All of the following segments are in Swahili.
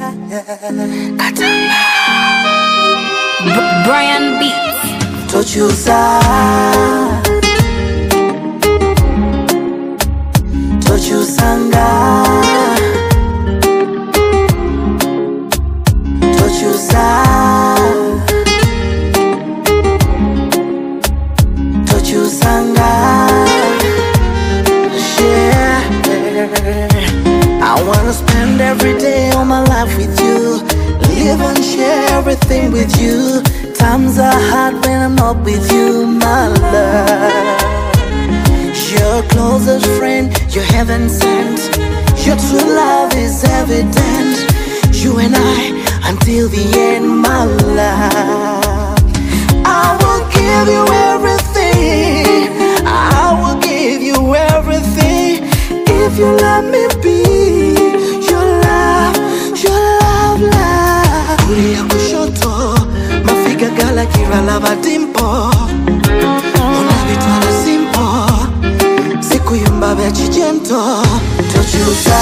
Brian Beats. Tochusa Tochusanga Tochusa Tochusanga. Yeah, I wanna spend every day of my life with you, live and share everything with you. Times are hard when I'm not with you, my love. Your closest friend, you're heaven sent. Your true love is evident. You and I, until the end, my love. I will give you everything. I will give you everything. If you let me be your love, love. Kulia kushoto, mafiga gala kirala badimpo. Ona bitwala simpo, siku yumba bechi jento. Tochusa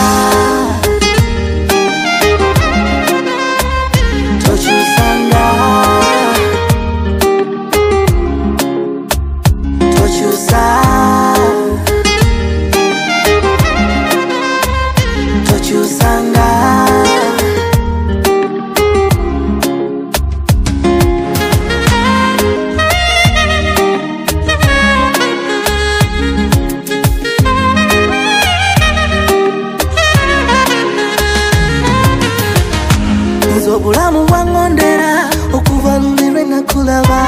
Tochusanga Tochusa Tochusanga. Bulamu wangondera okuvalulirwe nakulaba.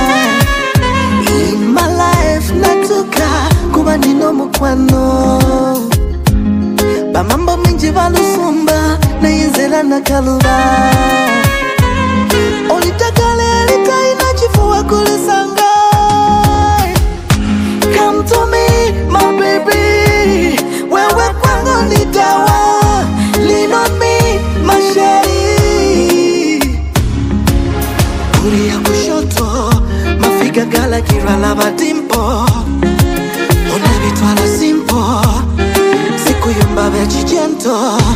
In my life natuka kuba nino mukwano. Bamambo mingi balusumba nayenzera nakaluba. Olitakale litaina chifuwa kulisanga. Come to me my baby, wewe kwangu ni dawa. Lean on me my shady. Kulia kushoto, mafiga gala kirala badimpo. Ona bitwala simpo, siku yumba bechi jento.